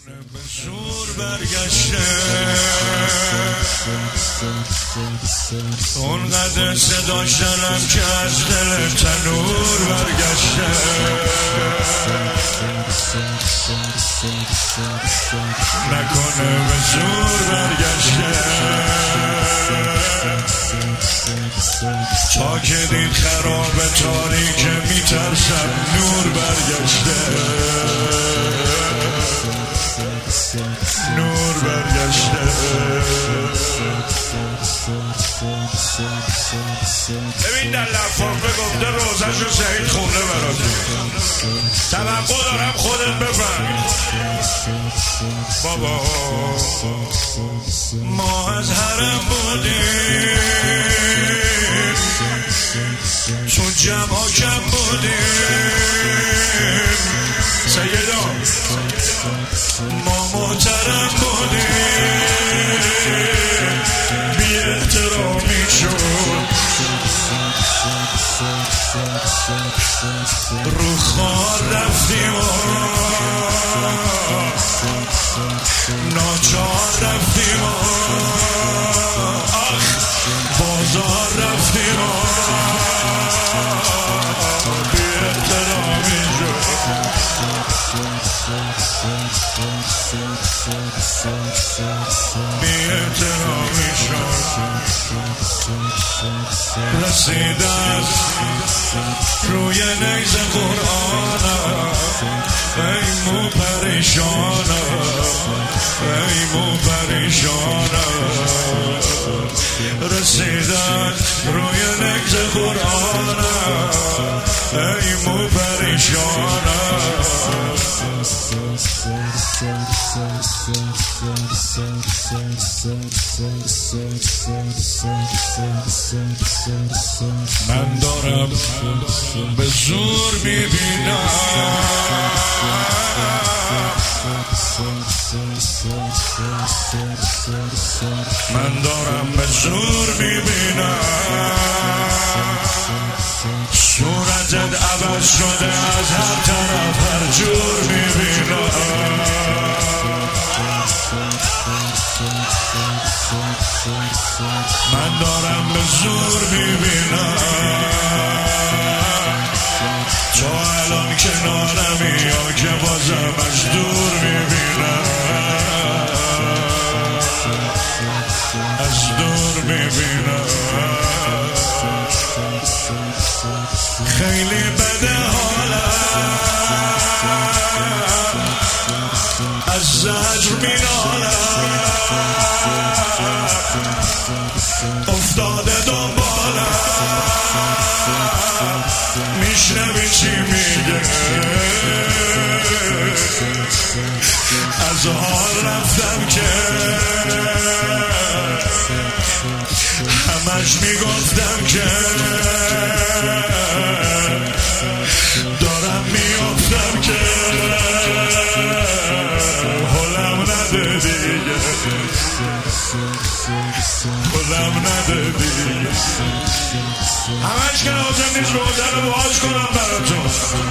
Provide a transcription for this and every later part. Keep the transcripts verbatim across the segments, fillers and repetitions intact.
به زور برگشته اونقدر صداش دارم که از دل تنور برگشته نکنه به زور برگشته تا که دید خراب تاریک میترسم نور برگشته نور برگشته ببین در لفافه گفته روزشو سعید خونده براتون توقع دارم خودت بفهمی بابا ما از حرم بودیم تو جمع کم بودیم سیدا ما محترم بودیم بی احترامی شد رو خار رفتیم ناچار رفتیم آخ بازار رفتیم بی احترامی شد بی احترامی شد رسید از روی نیز قرآن ای مو پریشان ای مو پریشان رسید از روی نیز قرآن ای مو پریشان من دارم به زور میبینم من دارم به زور میبینم صورتت عوض شده از هر طرف هر جور میبینم من دارم به زور میبینم تو الان کنارمی یا که بازم از دور میبینم از دور میبینم خیلی بده حالم از زجر مینالم افتاده دنبالم میشنوی چی میگه از حال رفتم که همش میگفتم که دارم میافتم که حالم نده دیگه حالم نده دیگه همش که لازم نیست روزن رو باز کنم براتون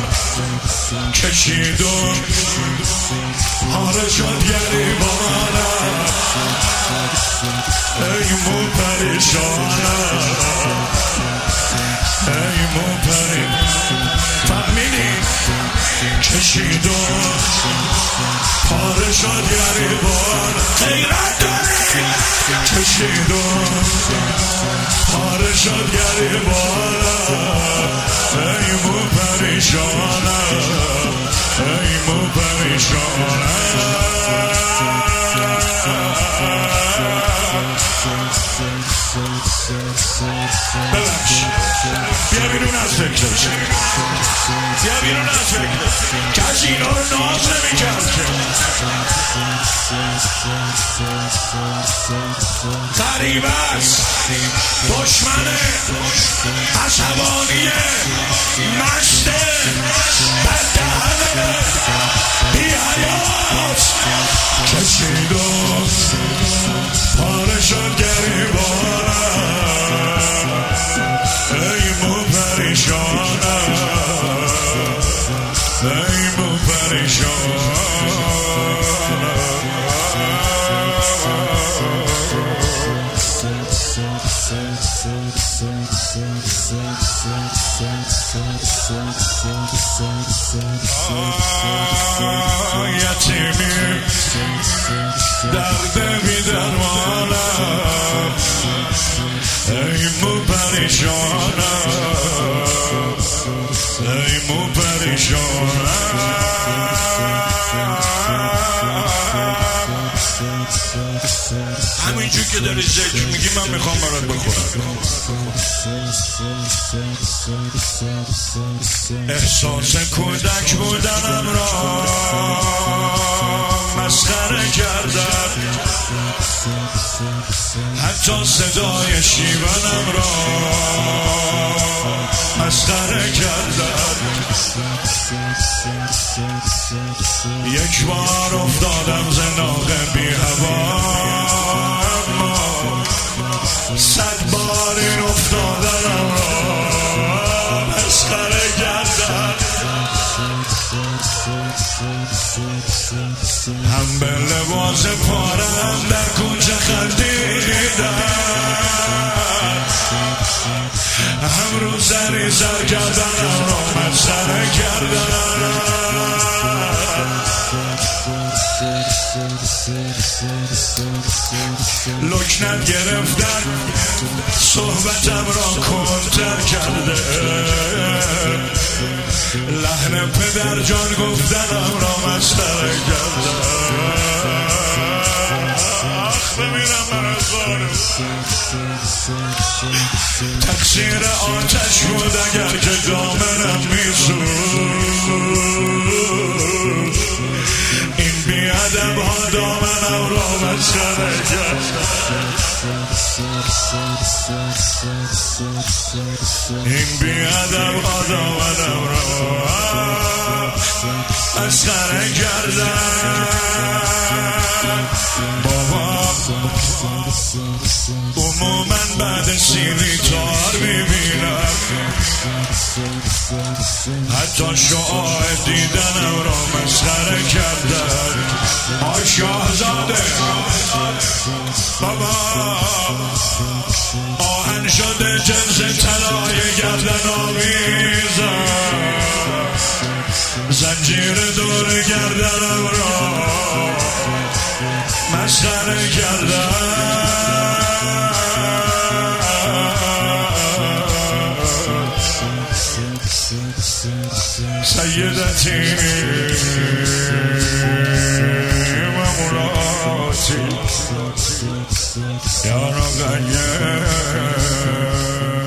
کشیدم حاله شد گریبانم ای مو پریشانم ای مو پریشانم فهمیدی کشیدم حاله شد گریبانم غیرت داری کشیدم حاله شد گریبانم ای مو پریشانم ای مو پریشانم ببخش بیا بیرون از فکرش بیا بیرون از فکرش کسی اینا رو ناز نمی کرد غریب است دشمنه عصبانیه مشته بددهنه بی حیاس کشیدم پاره شد گریبانم ای مو پریشانم ای مو پریشانم درد بی درمانم ای مو پریشانم ای مو پریشانم همینجور که داری ذکر میگی من میخوام برات بخورم احساس کودک بودنم را مسخره کردن حتی صدای شیونم را مسخره کردن یک بار افتادم زناق بی هوا اما صد بار این افتادنم را مسخره کردن هم به لباس پارم در کوچه خندیدن هم رو سری سر کردنم را مسخره کردن لکنت گرفتن صحبتم را کنتر کرده لحن پدر جان گفتنم را مسخره کردن آخ ببینم من از تقصیر آتش بود اگر که دامنم میسود این بیادب ها دامنم را مسخره کردن این بیادب ها دامنم را مسخره کردن بابا عموما بعد سینی تار میبینم حتی شعاع دیدنم را مسخره کردن آی شاهزاده بابا آهن شده جنس طلای گردن آویزم زنجیر دور گردنم را مسخره کردن سیدتی و مولاتی یا رقیه